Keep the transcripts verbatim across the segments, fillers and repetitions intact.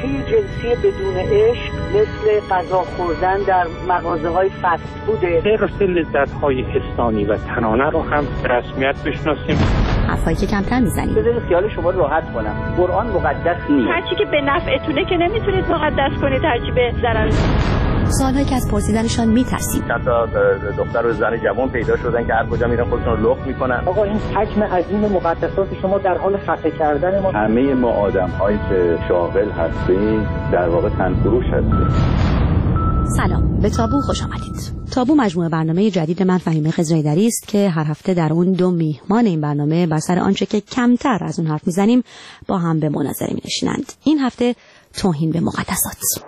رابطه جنسی بدون عشق مثل غذا خوردن در مغازه‌های فست فوده. حفظ لذت‌های حسانی و تنانه رو هم به رسمیت بشناسیم. حرفایی که کمتر میزنیم. بذارید خیال شما رو راحت کنم. قرآن مقدس نیست. هر چی که به نفعتونه که نمیتونید مقدس کنید، هر چی به ضرر. سوالهایی که از پرسیدنشان میترسیم. چند تا دختر و زن جوان پیدا شدن که هر کجا میرن خودشون رو لخت میکنن. آقا این حجم عظیم مقدسات شما در حال خفه کردن ما. همه ما آدم‌هایی که شاغل هستیم در واقع تنفروش هستیم. سلام، به تابو خوش آمدید. تابو مجموعه برنامه جدید من فهیمه خضرایدری است که هر هفته در اون دو میهمان این برنامه بر سر آنچه که کمتر از اون حرف میزنیم با هم به مناظره می‌نشینند. این هفته توهین به مقدسات.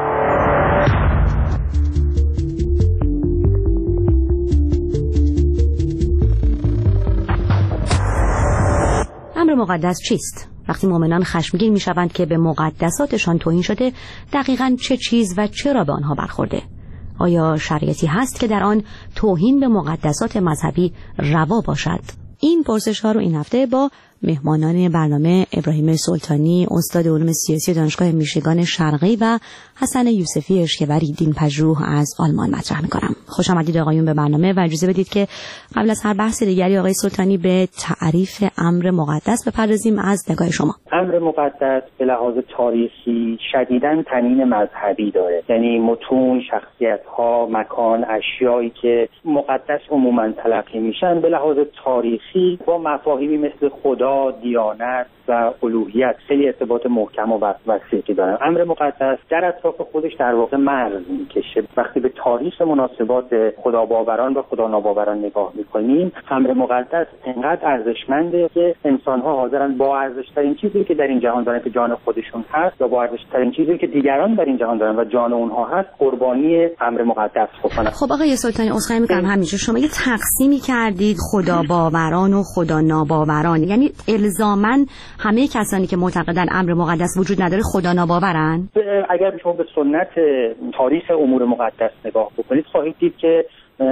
امر مقدس چیست؟ وقتی مؤمنان خشمگین میشوند که به مقدساتشان توهین شده، دقیقاً چه چیز و چرا به آنها برخورده؟ آیا شرایطی هست که در آن توهین به مقدسات مذهبی روا باشد؟ این پرسش ها رو این هفته با مهمانان برنامه ابراهیم سلطانی، استاد علوم سیاسی دانشگاه میشیگان شرقی و حسن یوسفی اشکوری دین پژوه از آلمان مطرح میکنم. خوش آمدید آقایون به برنامه و اجازه بدید که قبل از هر بحث دیگری آقای سلطانی به تعریف امر مقدس بپردازیم از نگاه شما. امر مقدس به لحاظ تاریخی شدیداً طنین مذهبی داره، یعنی متون، شخصیت‌ها، مکان، اشیایی که مقدس عموماً تلقی میشن به لحاظ تاریخی با مفاهیمی مثل خدا، دیانت و الوهیت خیلی ارتباط محکم و وثیقی دارن. امر مقدس در اطراف خودش در واقع مرز میکشه. وقتی به تاریخ مناسبات خداباوران و خدا ناباوران نگاه میکنیم، امر مقدس انقدر ارزشمنده که انسان‌ها حاضرن با ارزش‌ترین چیزی که در این جهان دارن که جان خودشون هست، و با ارزش‌ترین چیزی که دیگران در این جهان دارن و جان اونها هست، قربانی امر مقدس بکنن. خب آقای سلطانی، عذرخواهی می‌کنم همینجا شما یه تقسیمی کردید خدا باوران و خدا ناباوران، یعنی الزاماً همه کسانی که معتقدن امر مقدس وجود نداره خدا ناباورن؟ اگر شما به سنت تاریخ امور مقدس نگاه بکنید خواهید دید که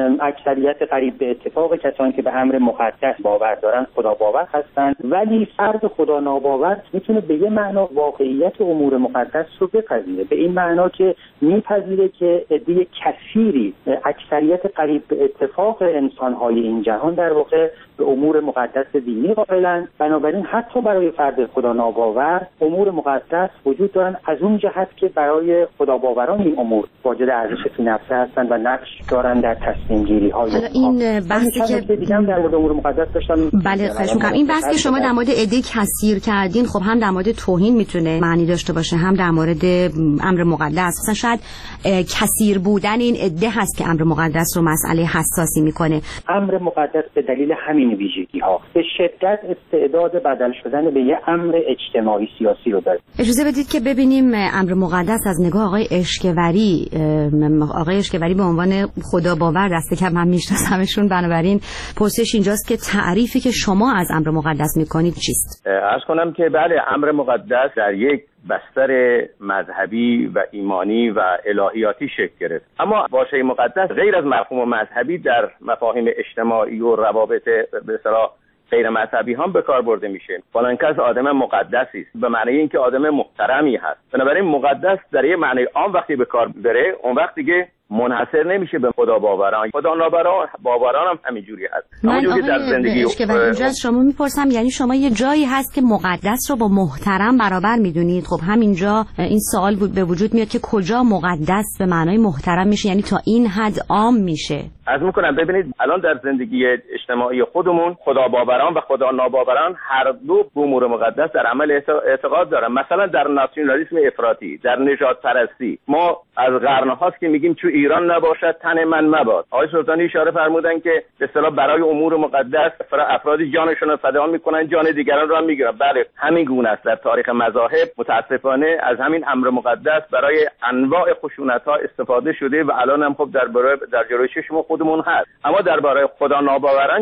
اکثریت قریب به اتفاق کسانی که به امر مقدس باور دارن خدا باور هستند، ولی فرد خدا ناباور میتونه به یه معنا واقعیت امور مقدس رو بپذیره، به این معنا که میپذیره که عده کثیری، اکثریت قریب به اتفاق انسان‌های این جهان در واقع به امور مقدس دینی قائلند. بنابراین حتی برای فرد خدا ناباور امور مقدس وجود دارن، از اون جهت که برای خدا باوران این امور واجد ارزش فی نفسه هستند و نقش دارن در تصمیم گیری های. حالا این بحثی که دیگه هم در مورد امور مقدس داشتم. بله خواهش می‌کنم. این بحثی که شما در مورد عده کثیر کردین، خب هم در مورد توهین میتونه معنی داشته باشه، هم در مورد امر مقدس. مثلا شاید کثیر بودن این عده هست که امر مقدس رو مسئله حساسی میکنه. امر مقدس به دلیل همین ویژگی ها به شدت استعداد بدل شدن به یه امر اجتماعی سیاسی رو داره. اجازه بدید که ببینیم امر مقدس از نگاه آقای اشکوری. آقای اشکوری به عنوان خدا باور دست کم من میشناسمشون، بنابراین پرسش اینجاست که تعریفی که شما از امر مقدس میکنید چیست؟ عرض کنم که بله، امر مقدس در یک بستر مذهبی و ایمانی و الهیاتی شکل گرفت، اما واژه مقدس غیر از مفهوم مذهبی در مفاهیم اجتماعی و روابط به اصطلاح غیر مذهبی هم به کار برده میشه. فلان کس آدم مقدسی است به معنی اینکه آدم محترمی هست. بنابراین مقدس در یه معنی عام وقتی به کار بره، اون وقت دیگه منحصر نمیشه به خدا باوران. خدا ناباوران باوران هم همینجوری هست. همونجوری در زندگی اینجا از شما میپرسم، یعنی شما یه جایی هست که مقدس رو با محترم برابر میدونید؟ خب همینجا این سوال به وجود میاد که کجا مقدس به معنای محترم میشه، یعنی تا این حد عام میشه؟ عرض میکنم ببینید الان در زندگی اجتماعی خودمون خدا باوران و خدا ناباوران هر دو به امور مقدس در عمل اعتقاد دارن. مثلا در ناسیونالیسم افراطی، در نژاد پرستی، ما از قرن‌هاست که میگیم تو ایران نباشد تن من مباد. آقای سلطانی اشاره فرمودن که به اصطلاح برای امور مقدس افرادی جانشون رو فدا میکنن، جان دیگران رو هم میگیرن. بله همین گونه است. در تاریخ مذاهب متاسفانه از همین امر مقدس برای انواع خشونت‌ها استفاده شده و الان هم خب در برای در جلوی چشم خودمون هست. اما درباره خدا ناباوران چی؟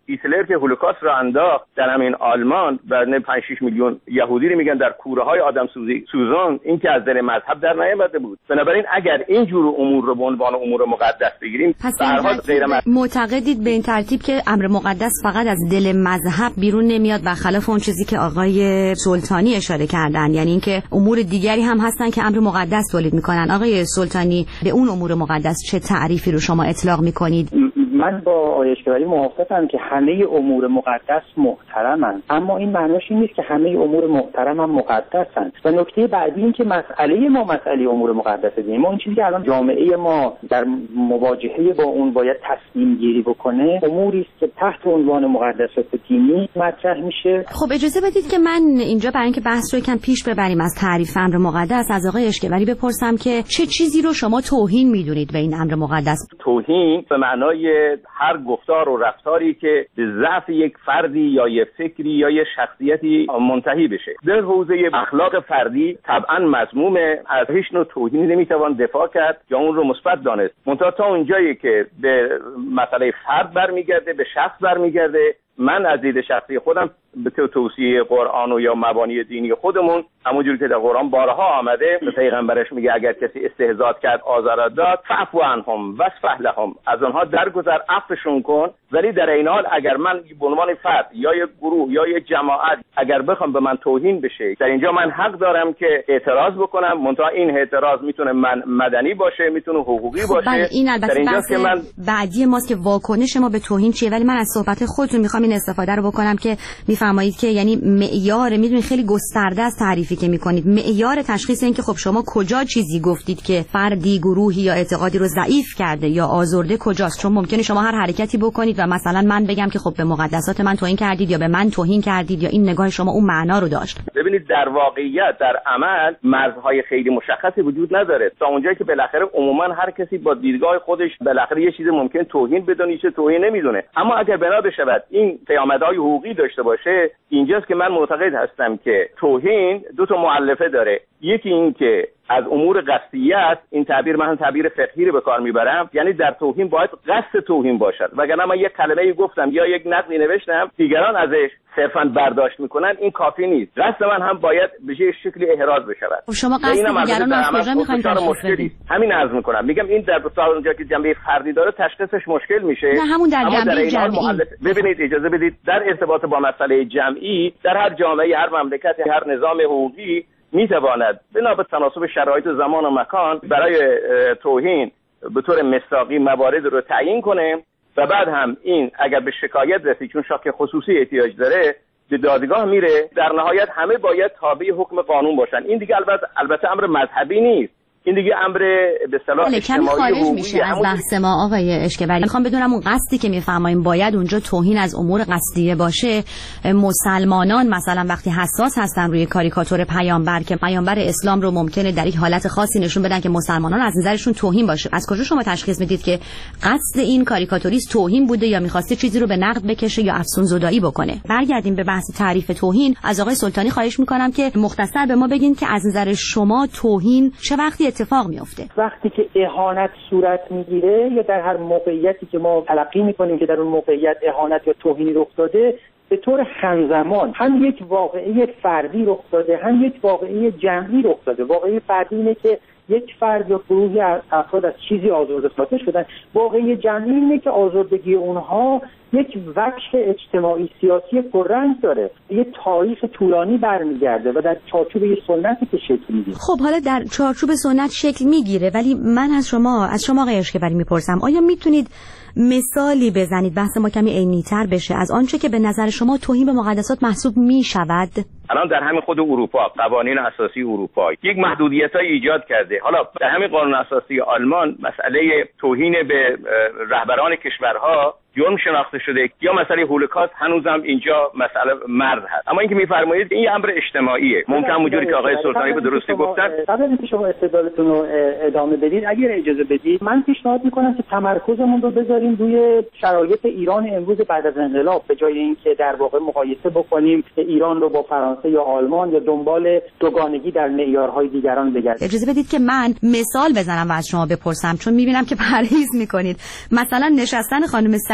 هیتلر که هولوکاست را انداخت در همین آلمان و نه پنج شش میلیون یهودی رو میگن در کوره های آدم سوزی سوزان، این که از دل مذهب در نیامده بود. بنابراین اگر این جور امور رو به عنوان امور مقدس بگیریم، به هر حال غیر معتقدید به این ترتیب که امر مقدس فقط از دل مذهب بیرون نمیاد و خلاف اون چیزی که آقای سلطانی اشاره کردن، یعنی اینکه امور دیگری هم هستن که امر مقدس تولید میکنن. آقای سلطانی، به اون امور مقدس چه تعریفی رو شما اطلاق میکنید؟ من با آقای اشکبری موافقم که همه امور مقدس محترمند، اما این معناش این نیست که همه امور محترم هم مقدسند. و نکته بعدی این که مسئله ما مسئله امور مقدس دینی، ما این چیزی که الان جامعه ما در مواجهه با اون باید تصمیم گیری بکنه، اموری است که تحت عنوان مقدسات دینی مطرح میشه. خب اجازه بدید که من اینجا برای اینکه بحث رو یکم پیش ببریم از تعریف امر مقدس از آقای اشکبری بپرسم که چه چیزی رو شما توهین میدونید به این امر مقدس؟ توهین به معنای هر گفتار و رفتاری که به ضعف یک فردی یا یک فکری یا یک شخصیتی منتهی بشه. در حوزه اخلاق فردی طبعا مذمومه، از هیچ نوع توهینی نمیتوان دفاع کرد یا اون رو مثبت دانست. منتها تا اونجایی که به مسئله فرد برمیگرده، به شخص برمیگرده، من از دید شخصی خودم به توصیه قرآن و یا مبانی دینی خودمون، همونجوری که در قرآن بارها آمده، به پیغمبرش میگه اگر کسی استهزاء کرد، آزار داد، فعفو عنهم واصفح لهم، از آنها درگذر، عفوشون کن. ولی در این حال اگر من به عنوان فرد یا یک گروه یا یک جماعت اگر بخوام به من توهین بشه، در اینجا من حق دارم که اعتراض بکنم. منتها این اعتراض میتونه من مدنی باشه، میتونه حقوقی باشه. بله، این البته بحث که من بعدی ماست که واکنش ما به توهین چیه. ولی من از صحبت خودتون میخوام این استفاده رو بکنم که میفرمایید که یعنی معیار، میدونید خیلی گسترده از تعریفی که میکنید، معیار تشخیص این که خب شما کجا چیزی گفتید که فردی، گروهی یا اعتقادی رو ضعیف کرده یا آزرده کجاست؟ چون ممکنه شما هر حرکتی بکنید و مثلا من بگم که خب به مقدسات من توهین کردید یا به من توهین کردید یا این نگاه شما اون معنا رو داشت. ببینید در واقعیت در عمل مرزهای خیلی مشخصی وجود نداره، تا اونجایی که بالاخره عموما هر کسی با دیدگاه خودش بالاخره یه چیز ممکن توهین بدونه، چه توهین نمیدونه. اما اگر بنا بشود این پیامدهای حقوقی داشته باشه، اینجاست که من معتقد هستم که توهین دو تا مؤلفه داره. یکی این که از امور قصدیه است، این تعبیر من تعبیر فقهی رو به کار میبرم، یعنی در توهین باید قصد توهین باشد، وگرنه من یک کلمه‌ای گفتم یا یک نقدی نوشتم دیگران ازش صرفاً برداشت میکنن، این کافی نیست. قصد من هم باید به یه شکلی احراز بشود. خب شما قصد دیگران از کجا میخواید تشخیص بدید؟ همین عرض میکنم، میگم این در بسیار اونجا که جنبه فردی داره تشخیصش مشکل میشه. نه همون در جنبه جمعی. ببینید اجازه بدید، در ارتباط با مسئله جمعی در هر جامعه، هر مملکت، هر نظام حقوقی میتواند بنا به تناسب شرایط زمان و مکان برای توهین به طور مصداقی موارد رو تعیین کنه و بعد هم این اگر به شکایت رسید، چون شاکی خصوصی احتیاج داره، به دادگاه میره. در نهایت همه باید تابع حکم قانون باشن. این دیگه البته البته امر مذهبی نیست، این دیگه امر به اصطلاح اجتماعی خارج میشه از بحث ما. آقای اشکبری، میخوام بدونم اون قصدی که میفرماییم باید اونجا توهین از امور قصدیه باشه. مسلمانان مثلا وقتی حساس هستن روی کاریکاتور پیامبر که پیامبر اسلام رو ممکنه در یک حالت خاصی نشون بدن که مسلمانان از نظرشون توهین باشه، از کجا شما تشخیص میدید که قصد این کاریکاتوریست توهین بوده یا میخواسته چیزی رو به نقد بکشه یا افسون زدایی بکنه؟ برگردیم به بحث تعریف توهین. از آقای سلطانی خواهش میکنم که مختصر به ما بگین که از نظر شما توهین چه وقتی اتفاق میفته؟ وقتی که اهانت صورت میگیره یا در هر موقعیتی که ما تلقی میکنیم که در اون موقعیت اهانت یا توهینی رخ داده، به طور همزمان هم یک واقعه فردی رخ داده، هم یک واقعه جمعی رخ داده. واقعه فردی اینه که یک فرد یا گروهی از افراد از چیزی آزرده ساخته شدن. واقعه جمعی اینه که آزردگی اونها یک وجه اجتماعی سیاسی پررنگ داره، یه تاریخ طولانی برمیگرده و در چارچوب یه سنتی که شکل میگیره. خب حالا در چارچوب سنت شکل میگیره، ولی من از شما از شما آقای اشکبری میپرسم، آیا میتونید مثالی بزنید بحث ما کمی عینی‌تر بشه از آنچه که به نظر شما توهین به مقدسات محسوب میشود؟ الان در همین خود اروپا، قوانین اساسی اروپا یک محدودیت‌های ایجاد کرده. حالا در همین قانون اساسی آلمان مسئله توهین به رهبران کشورها جرم شناخته شده، یا مسئله هولوکاست هنوزم اینجا مسئله مرز هست. اما اینکه میفرمایید این امر اجتماعیه، ممکن اونجوری که آقای سلطانی به درستی گفتن. قبل از اینکه شما استدلالتون رو ادامه بدید، اگر اجازه بدید من پیشنهاد میکنم که تمرکزمون رو بذاریم روی شرایط ایران امروز بعد از انقلاب، به جای اینکه در واقع مقایسه بکنیم ایران رو با فرانسه یا آلمان یا دنبال دوگانگی در معیارهای دیگران بگردیم. اجازه بدید که من مثال بزنم و از شما بپرسم، چون میبینم که پرهیز میکنید. مثلا نشستن خانم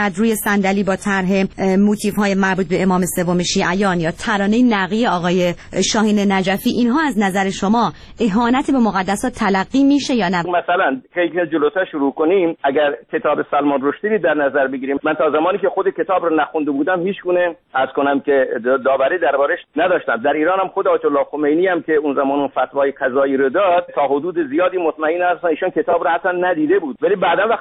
اومد روی صندلی با طرح موتیف‌های مربوط به امام سوم شیعیان یا ترانه نقی آقای شاهین نجفی، اینها از نظر شما اهانت به مقدسات تلقی میشه یا نه؟ مثلا که جلوتر شروع کنیم، اگر کتاب سلمان رشدی در نظر بگیریم، من تا زمانی که خود کتاب رو نخونده بودم هیچ گونه از کنم که داوری دربارش نداشتم. در ایران هم خود آیت الله خمینی هم که اون زمان اون فتوای قضایی رو داد، تا حدود زیادی مطمئن هستم ایشون کتاب رو اصلا ندیده بود، ولی بعدا